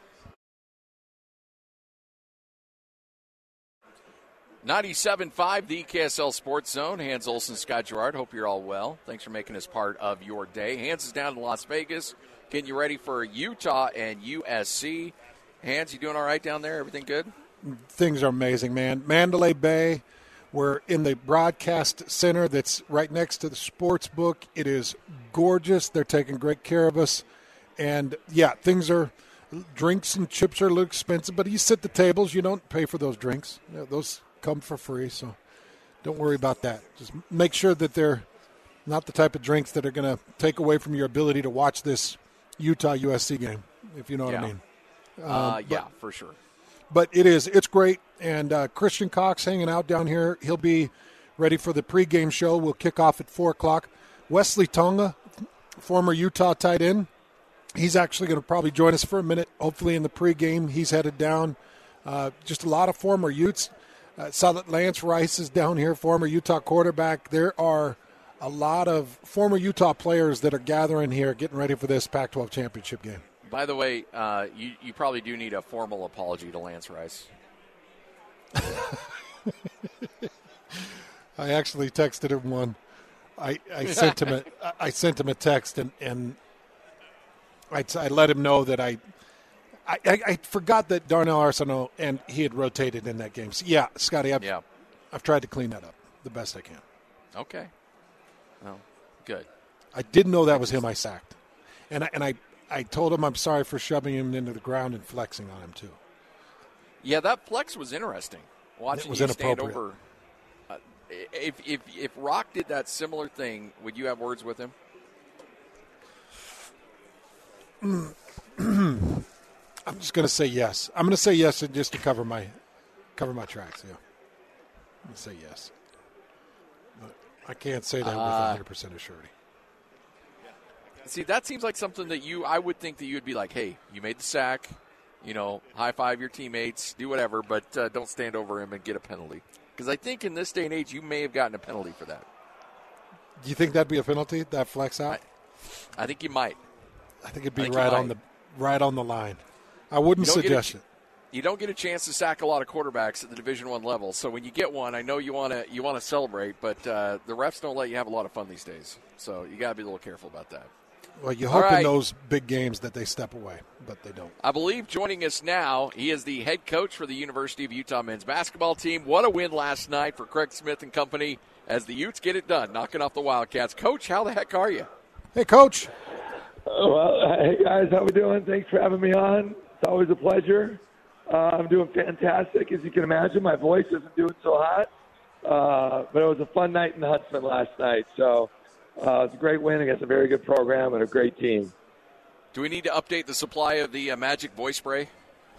97.5, the KSL Sports Zone. Hans Olsen, Scott Gerard. Hope you're all well. Thanks for making us part of your day. Hans is down in Las Vegas, getting you ready for Utah and USC. Hans, you doing all right down there? Everything good? Things are amazing, man. Mandalay Bay, we're in the broadcast center that's right next to the sports book. It is gorgeous. They're taking great care of us. And, drinks and chips are a little expensive, but you sit at the tables, you don't pay for those drinks. Those come for free, so don't worry about that. Just make sure that they're not the type of drinks that are going to take away from your ability to watch this Utah-USC game, if you know what I mean. For sure. But it's great, and Christian Cox hanging out down here. He'll be ready for the pregame show. We'll kick off at 4 o'clock. Wesley Tonga, former Utah tight end, he's actually going to probably join us for a minute, hopefully in the pregame. He's headed down. Just a lot of former Utes. Saw that Lance Rice is down here, former Utah quarterback. There are a lot of former Utah players that are gathering here, getting ready for this Pac-12 championship game. By the way, you probably do need a formal apology to Lance Rice. I actually texted him one. I sent him a text and I let him know that I forgot that Darnell Arsenault and he had rotated in that game. So yeah, Scotty, I've tried to clean that up the best I can. Okay. Well, good. I didn't know that was him I sacked. And I told him I'm sorry for shoving him into the ground and flexing on him too. Yeah, that flex was interesting. Watching you stand over. If Rock did that similar thing, would you have words with him? I'm just going to say yes. I'm going to say yes just to cover my tracks. Yeah, I'm going to say yes. But I can't say that with 100% of surety. See, that seems like something that I would think that you would be like, hey, you made the sack, high five your teammates, do whatever, but don't stand over him and get a penalty. Because I think in this day and age, you may have gotten a penalty for that. Do you think that'd be a penalty, that flex out? I think you might. I think it'd be right on the line. I wouldn't suggest it. You don't get a chance to sack a lot of quarterbacks at the Division I level. So when you get one, I know you want to celebrate, but the refs don't let you have a lot of fun these days. So you got to be a little careful about that. Well, you hope in those big games that they step away, but they don't. I believe joining us now, he is the head coach for the University of Utah men's basketball team. What a win last night for Craig Smith and company as the Utes get it done, knocking off the Wildcats. Coach, how the heck are you? Hey, Coach. Well, hey, guys, how we doing? Thanks for having me on. It's always a pleasure. I'm doing fantastic. As you can imagine, my voice isn't doing so hot. But it was a fun night in Huntsman last night. So it was a great win against a very good program and a great team. Do we need to update the supply of the Magic voice spray?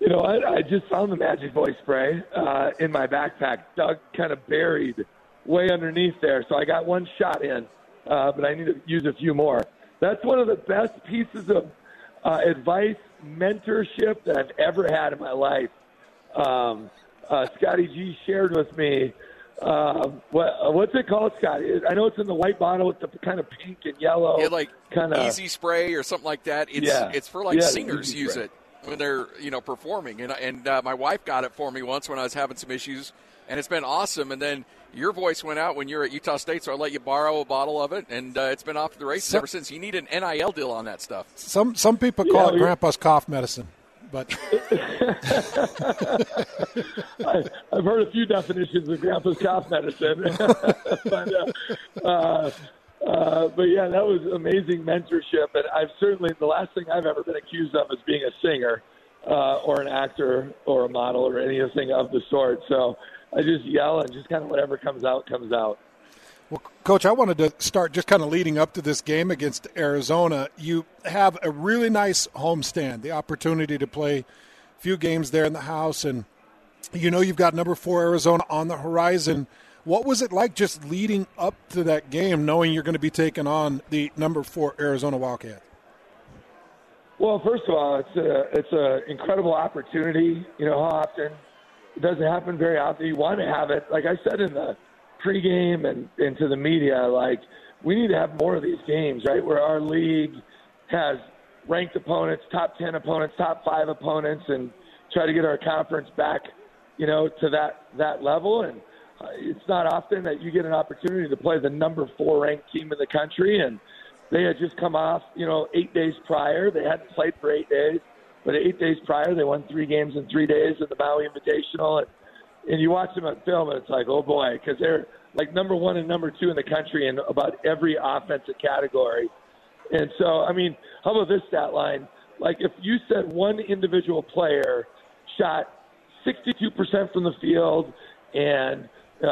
You know what? I just found the Magic Voice spray in my backpack. Doug kind of buried way underneath there, so I got one shot in, but I need to use a few more. That's one of the best pieces of advice, mentorship that I've ever had in my life. Scotty G shared with me. What's it called, Scotty? I know it's in the white bottle with the kind of pink and yellow. Yeah, like kind of Easy Spray or something like that. It's for singers use it when they're performing. And my wife got it for me once when I was having some issues, and it's been awesome. And then your voice went out when you were at Utah State, so I let you borrow a bottle of it, and it's been off to the races ever since. You need an NIL deal on that stuff. Some people call it Grandpa's cough medicine. But I've heard a few definitions of Grandpa's cough medicine. but yeah, that was amazing mentorship. And I've certainly, the last thing I've ever been accused of is being a singer or an actor or a model or anything of the sort. So I just yell and just kind of whatever comes out, comes out. Well, Coach, I wanted to start just kind of leading up to this game against Arizona. You have a really nice homestand, the opportunity to play a few games there in the house, and you've got number 4 Arizona on the horizon. What was it like just leading up to that game, knowing you're going to be taking on the number 4 Arizona Wildcats? Well, first of all, it's an incredible opportunity. You know how often it doesn't happen very often. You want to have it, like I said in the pregame and to the media, like we need to have more of these games, right, where our league has ranked opponents, top 10 opponents, top 5 opponents, and try to get our conference back, to that level. And it's not often that you get an opportunity to play the number 4 ranked team in the country. And they had just come off, 8 days prior. They hadn't played for 8 days, but 8 days prior they won 3 games in 3 days at the Maui Invitational. And you watch them on film, and it's like, oh, boy, because they're like number 1 and number 2 in the country in about every offensive category. And so, I mean, how about this stat line? Like if you said one individual player shot 62% from the field and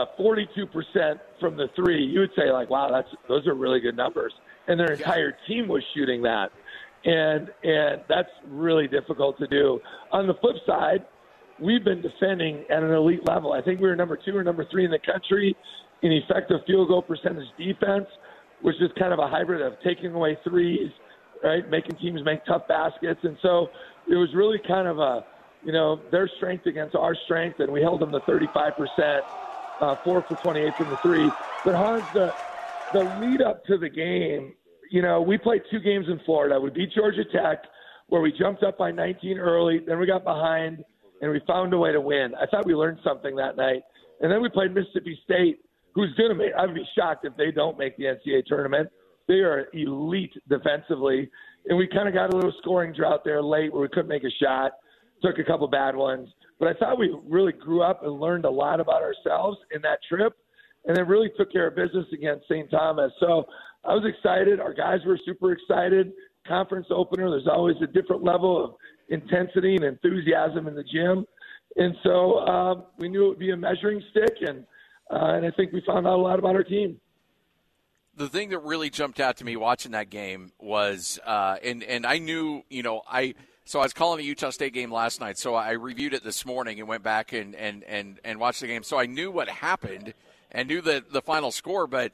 42% from the 3, you would say, like, wow, those are really good numbers. And their entire team was shooting that. And that's really difficult to do. On the flip side, we've been defending at an elite level. I think we were number 2 or number 3 in the country in effective field goal percentage defense, which is kind of a hybrid of taking away threes, right, making teams make tough baskets. And so it was really kind of their strength against our strength, and we held them to 35%, 4 for 28 from the 3. But Hans, the lead up to the game, we played 2 games in Florida. We beat Georgia Tech, where we jumped up by 19 early, then we got behind, and we found a way to win. I thought we learned something that night. And then we played Mississippi State, who's going to make – I would be shocked if they don't make the NCAA tournament. They are elite defensively. And we kind of got a little scoring drought there late where we couldn't make a shot, took a couple bad ones. But I thought we really grew up and learned a lot about ourselves in that trip, and then really took care of business against St. Thomas. So I was excited. Our guys were super excited. Conference opener, there's always a different level of intensity and enthusiasm in the gym. And so we knew it would be a measuring stick, and I think we found out a lot about our team. The thing that really jumped out to me watching that game was, and I knew, so I was calling the Utah State game last night, so I reviewed it this morning and went back and watched the game. So I knew what happened and knew the final score, but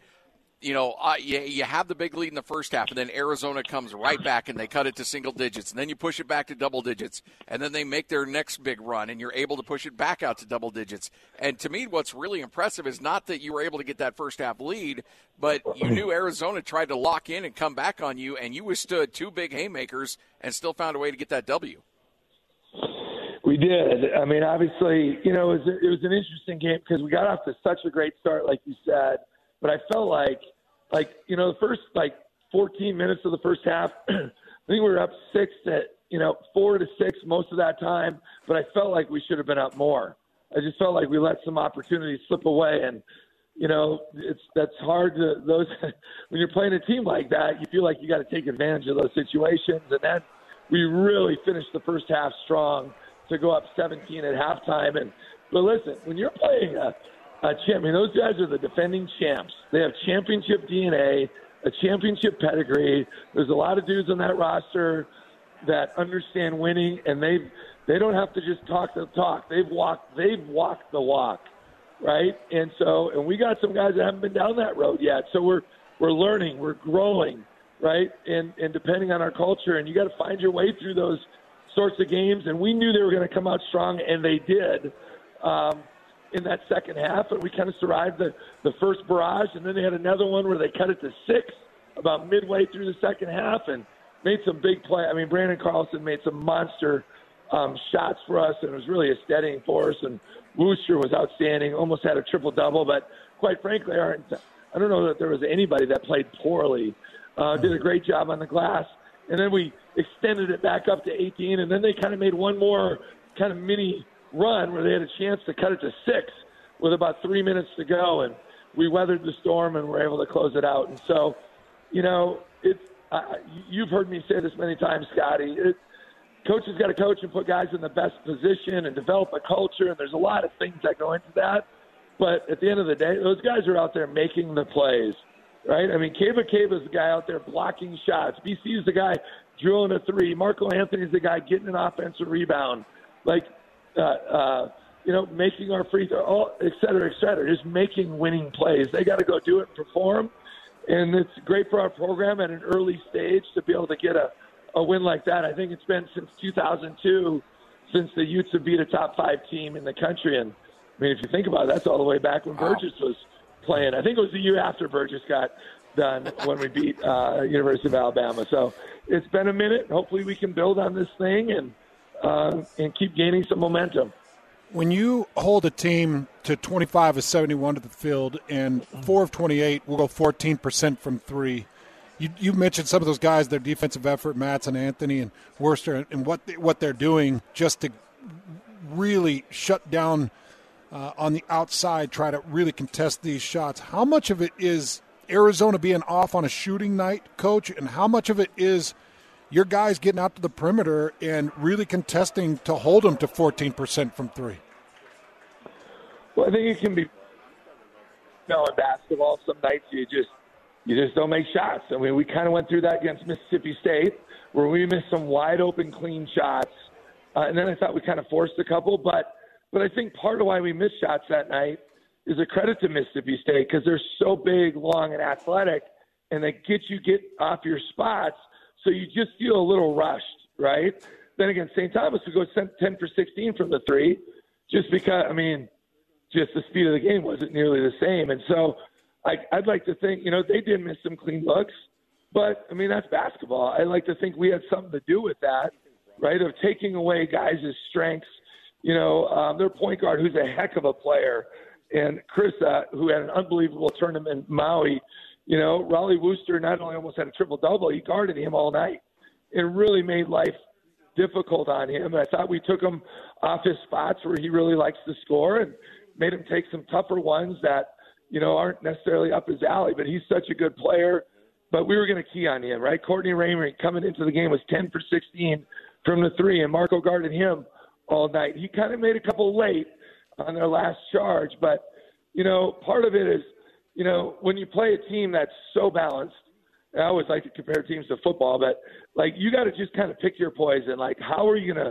you have the big lead in the first half, and then Arizona comes right back and they cut it to single digits, and then you push it back to double digits, and then they make their next big run, and you're able to push it back out to double digits. And to me, what's really impressive is not that you were able to get that first half lead, but you knew Arizona tried to lock in and come back on you, and you withstood 2 big haymakers and still found a way to get that W. We did. I mean, obviously, it was an interesting game because we got off to such a great start, like you said. But I felt like the first 14 minutes of the first half, I think we were up 4-6 most of that time. But I felt like we should have been up more. I just felt like we let some opportunities slip away, and that's hard to those when you're playing a team like that. You feel like you got to take advantage of those situations, and then we really finished the first half strong to go up 17 at halftime. But listen, when you're playing a champion, those guys are the defending champs. They have championship DNA, a championship pedigree. There's a lot of dudes on that roster that understand winning, and they don't have to just talk the talk. They've walked the walk, right? And we got some guys that haven't been down that road yet. So we're learning, we're growing, right? And depending on our culture, and you got to find your way through those sorts of games. And we knew they were going to come out strong, and they did in that second half. And we kind of survived the first barrage, and then they had another one where they cut it to 6 about midway through the second half and made some big play. I mean, Brandon Carlson made some monster shots for us, and it was really a steadying force. And Wooster was outstanding, almost had a triple-double. But quite frankly, I don't know that there was anybody that played poorly. Did a great job on the glass. And then we extended it back up to 18, and then they kind of made one more kind of mini run where they had a chance to cut it to 6 with about 3 minutes to go. And we weathered the storm and were able to close it out. And so, you know, you've heard me say this many times, Scotty. Coaches got to coach and put guys in the best position and develop a culture, and there's a lot of things that go into that. But at the end of the day, those guys are out there making the plays, right? I mean, Keva is the guy out there blocking shots. BC is the guy drilling a 3. Marco Anthony is the guy getting an offensive rebound. Like, you know, making our free throw, et cetera, just making winning plays. They got to go do it and perform. And it's great for our program at an early stage to be able to get a win like that. I think it's been since 2002 since the Utes have beat a top 5 team in the country. And, I mean, if you think about it, that's all the way back when Burgess was playing. I think it was the year after Burgess got done when we beat University of Alabama. So it's been a minute. Hopefully we can build on this thing and keep gaining some momentum. When you hold a team to 25 of 71 to the field and 4 of 28 will go 14% from 3, you mentioned some of those guys, their defensive effort, Matson, Anthony, and Worcester, and what they're doing just to really shut down on the outside, try to really contest these shots. How much of it is Arizona being off on a shooting night, Coach, and how much of it is your guys getting out to the perimeter and really contesting to hold them to 14% from 3? Well, I think it can be, in basketball, some nights you just don't make shots. I mean, we kind of went through that against Mississippi State where we missed some wide open, clean shots. And then I thought we kind of forced a couple, but I think part of why we missed shots that night is a credit to Mississippi State because they're so big, long, and athletic, and they get off your spots. So you just feel a little rushed, right? Then again, St. Thomas would go 10 for 16 from the 3 just because, I mean, just the speed of the game wasn't nearly the same. And so I'd like to think, you know, they did miss some clean looks, but, I mean, that's basketball. I like to think we had something to do with that, right, of taking away guys' strengths. You know, their point guard, who's a heck of a player, and Chris, who had an unbelievable tournament in Maui. You know, Raleigh Wooster not only almost had a triple-double, he guarded him all night. It really made life difficult on him. I thought we took him off his spots where he really likes to score and made him take some tougher ones that, you know, aren't necessarily up his alley. But he's such a good player. But we were going to key on him, right? Courtney Raymer coming into the game was 10 for 16 from the 3, and Marco guarded him all night. He kind of made a couple late on their last charge. But, you know, part of it is, you know, when you play a team that's so balanced, I always like to compare teams to football, but like you got to just kind of pick your poison. Like, how are we going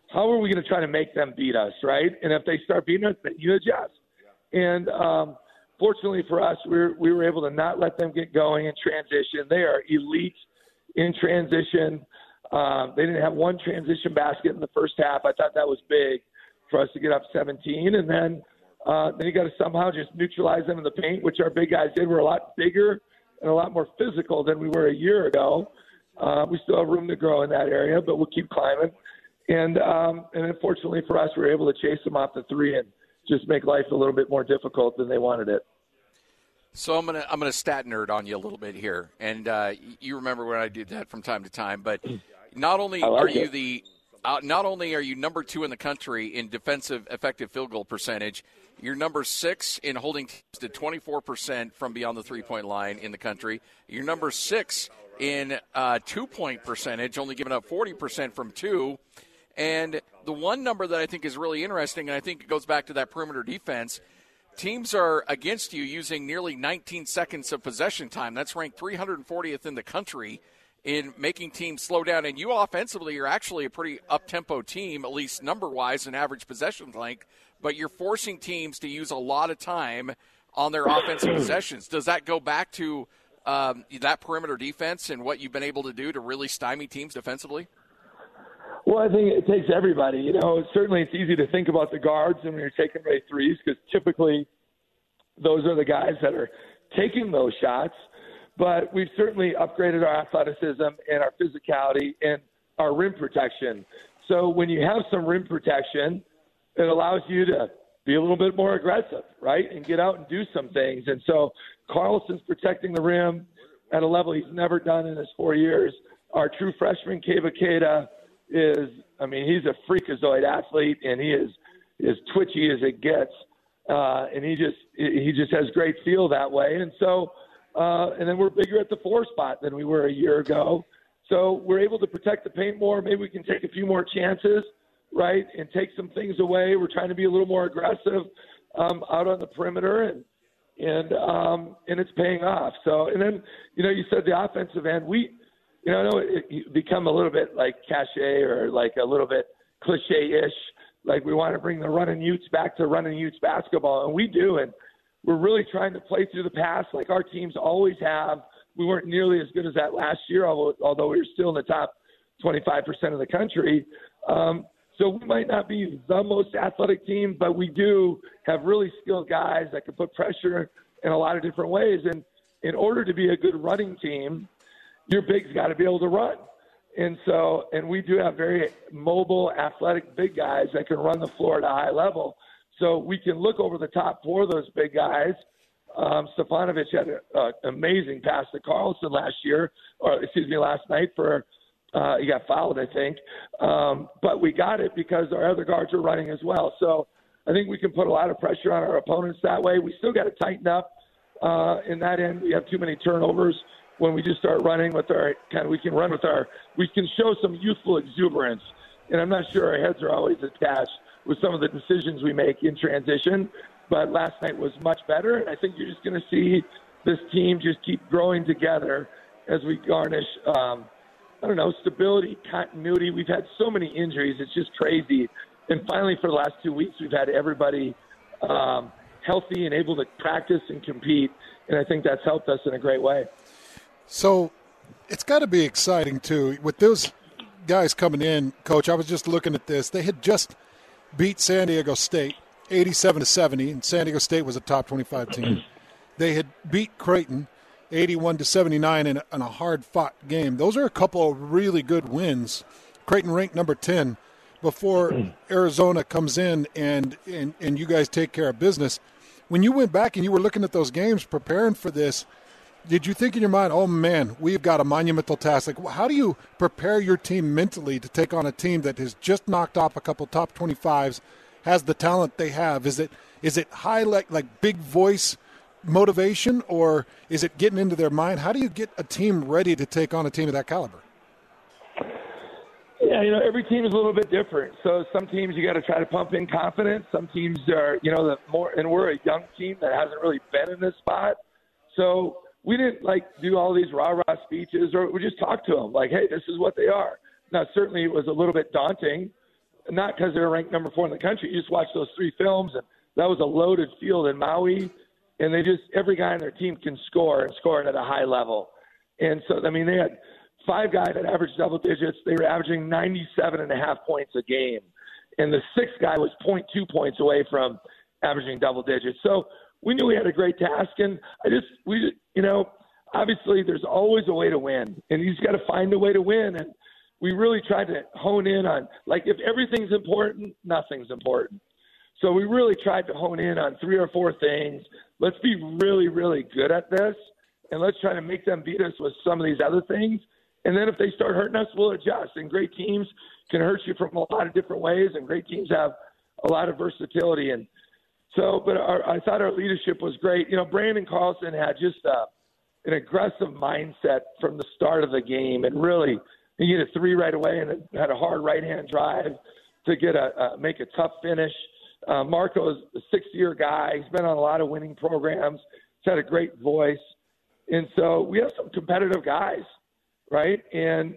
to try to make them beat us, right? And if they start beating us, then you adjust. And fortunately for us, we were able to not let them get going in transition. They are elite in transition. They didn't have one transition basket in the first half. I thought that was big for us to get up 17, and then you got to somehow just neutralize them in the paint, which our big guys did. We're a lot bigger and a lot more physical than we were a year ago. We still have room to grow in that area, but we'll keep climbing. And unfortunately for us, we were able to chase them off the 3 and just make life a little bit more difficult than they wanted it. So I'm gonna stat nerd on you a little bit here, and you remember when I did that from time to time. But not only are you number 2 in the country in defensive effective field goal percentage, you're number 6 in holding teams to 24% from beyond the 3-point line in the country. You're number 6 in 2-point percentage, only giving up 40% from 2. And the one number that I think is really interesting, and I think it goes back to that perimeter defense, teams are against you using nearly 19 seconds of possession time. That's ranked 340th in the country. in making teams slow down. And you offensively are actually a pretty up-tempo team, at least number-wise in average possession length, but you're forcing teams to use a lot of time on their offensive possessions. Does that go back to that perimeter defense and what you've been able to do to really stymie teams defensively? Well, I think it takes everybody. Certainly it's easy to think about the guards and when you're taking away threes because typically those are the guys that are taking those shots. But we've certainly upgraded our athleticism and our physicality and our rim protection. So when you have some rim protection, it allows you to be a little bit more aggressive, right, and get out and do some things. And so Carlson's protecting the rim at a level he's never done in his 4 years. Our true freshman, Keva Keita, he's a freakazoid athlete, and he is as twitchy as it gets. And he just has great feel that way. And so and then we're bigger at the 4 spot than we were a year ago. So we're able to protect the paint more. Maybe we can take a few more chances, right, and take some things away. We're trying to be a little more aggressive out on the perimeter, and it's paying off. So, and then, you said the offensive end. I know it become a little bit like cachet or like a little bit cliche-ish. Like we want to bring the running Utes back to running Utes basketball, and we do. And we're really trying to play through the pass like our teams always have. We weren't nearly as good as that last year, although we were still in the top 25% of the country. So we might not be the most athletic team, but we do have really skilled guys that can put pressure in a lot of different ways. And in order to be a good running team, your big's got to be able to run. And we do have very mobile, athletic big guys that can run the floor at a high level. So we can look over the top for those big guys. Stefanovic had an amazing pass to Carlson last night for he got fouled, I think. But we got it because our other guards are running as well. So I think we can put a lot of pressure on our opponents that way. We still got to tighten up in that end. We have too many turnovers when we just start running with we can show some youthful exuberance. And I'm not sure our heads are always attached with some of the decisions we make in transition. But last night was much better. And I think you're just going to see this team just keep growing together as we garnish, stability, continuity. We've had so many injuries. It's just crazy. And finally, for the last 2 weeks, we've had everybody healthy and able to practice and compete. And I think that's helped us in a great way. So it's got to be exciting, too. With those guys coming in, Coach, I was just looking at this. They had just beat San Diego State 87-70, and San Diego State was a top 25 team. They had beat Creighton 81-79 in a hard-fought game. Those are a couple of really good wins. Creighton ranked number 10 before Arizona comes in and you guys take care of business. When you went back and you were looking at those games preparing for this, did you think in your mind, oh, man, we've got a monumental task? Like, how do you prepare your team mentally to take on a team that has just knocked off a couple top 25s, has the talent they have? Is it high, like big voice motivation, or is it getting into their mind? How do you get a team ready to take on a team of that caliber? Yeah, every team is a little bit different. So some teams you got to try to pump in confidence. Some teams are, and we're a young team that hasn't really been in this spot. So we didn't do all these rah-rah speeches, or we just talked to them like, hey, this is what they are. Now, certainly it was a little bit daunting, not because they're ranked number 4 in the country. You just watch those 3 films, and that was a loaded field in Maui, and every guy on their team can score and score at a high level. And so, they had 5 guys that averaged double digits. They were averaging 97.5 points a game. And the 6th guy was 0.2 points away from averaging double digits. So we knew we had a great task, and obviously there's always a way to win, and you just got to find a way to win. And we really tried to hone in on, if everything's important, nothing's important. So we really tried to hone in on 3 or 4 things. Let's be really, really good at this, and let's try to make them beat us with some of these other things. And then if they start hurting us, we'll adjust. And great teams can hurt you from a lot of different ways, and great teams have a lot of versatility. And so, but I thought our leadership was great. Brandon Carlson had just an aggressive mindset from the start of the game, and really he hit a 3 right away and had a hard right-hand drive to get make a tough finish. Marco's a 6-year guy. He's been on a lot of winning programs. He's had a great voice. And so we have some competitive guys. right? And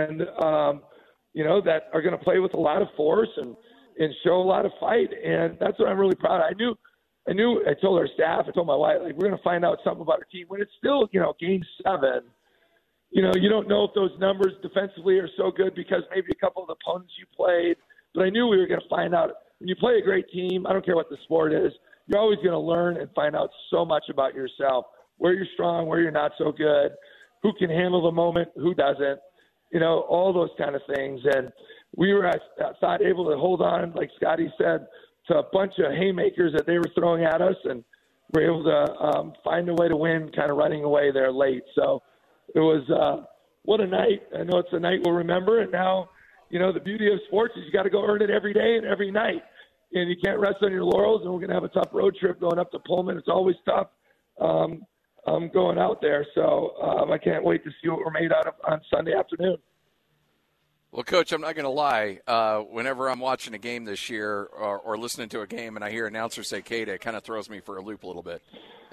that are going to play with a lot of force and show a lot of fight. And that's what I'm really proud of. I told our staff, I told my wife, like, we're going to find out something about our team when it's still, game 7. You don't know if those numbers defensively are so good because maybe a couple of the opponents you played. But I knew we were going to find out. When you play a great team, I don't care what the sport is, you're always going to learn and find out so much about yourself, where you're strong, where you're not so good, who can handle the moment, who doesn't, all those kind of things. And we were, I thought, able to hold on, like Scotty said, to a bunch of haymakers that they were throwing at us, and we're able to find a way to win, kind of running away there late. So it was what a night. I know it's a night we'll remember. And now, the beauty of sports is you got to go earn it every day and every night. And you can't rest on your laurels, and we're going to have a tough road trip going up to Pullman. It's always tough going out there. So I can't wait to see what we're made out of on Sunday afternoon. Well, Coach, I'm not going to lie. Whenever I'm watching a game this year or listening to a game and I hear announcers say Keita, it kind of throws me for a loop a little bit.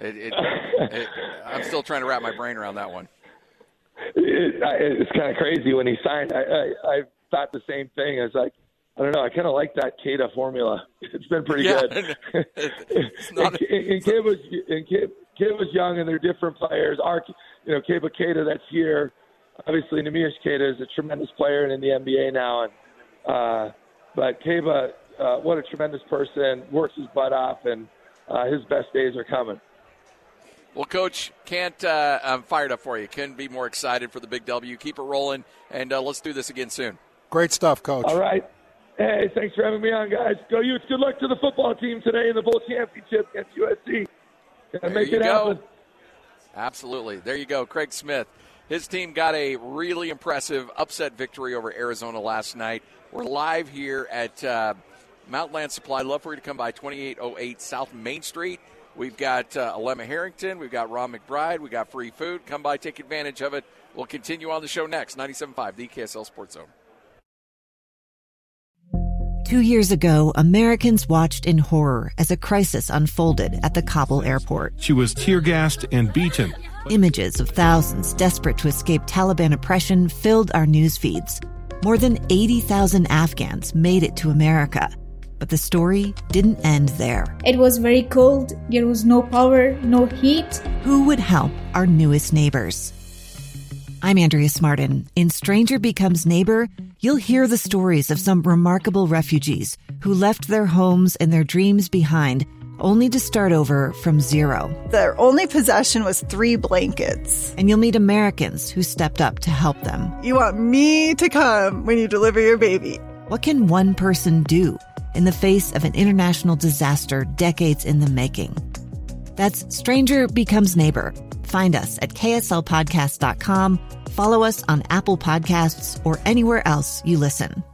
I'm still trying to wrap my brain around that one. It's kind of crazy when he signed. I thought the same thing. I was like, I don't know. I kind of like that Keita formula. It's been pretty good. Kid was young, and they're different players. Keita that's here. Obviously, Neemias Queta is a tremendous player and in the NBA now. But Keita, what a tremendous person, works his butt off, and his best days are coming. Well, Coach, I'm fired up for you. Couldn't be more excited for the big W. Keep it rolling, and let's do this again soon. Great stuff, Coach. All right. Hey, thanks for having me on, guys. Go Utes. Good luck to the football team today in the bowl championship against USC. Make it happen. Absolutely. There you go, Craig Smith. His team got a really impressive upset victory over Arizona last night. We're live here at Mountain Land Supply. Love for you to come by 2808 South Main Street. We've got Alema Harrington. We've got Ron McBride. We've got free food. Come by, take advantage of it. We'll continue on the show next. 97.5, the KSL Sports Zone. 2 years ago, Americans watched in horror as a crisis unfolded at the Kabul airport. She was tear-gassed and beaten. Images of thousands desperate to escape Taliban oppression filled our news feeds. More than 80,000 Afghans made it to America. But the story didn't end there. It was very cold. There was no power, no heat. Who would help our newest neighbors? I'm Andrea Smartin. In Stranger Becomes Neighbor, you'll hear the stories of some remarkable refugees who left their homes and their dreams behind, only to start over from zero. Their only possession was 3 blankets. And you'll meet Americans who stepped up to help them. You want me to come when you deliver your baby. What can one person do in the face of an international disaster decades in the making? That's Stranger Becomes Neighbor. Find us at kslpodcast.com. Follow us on Apple Podcasts or anywhere else you listen.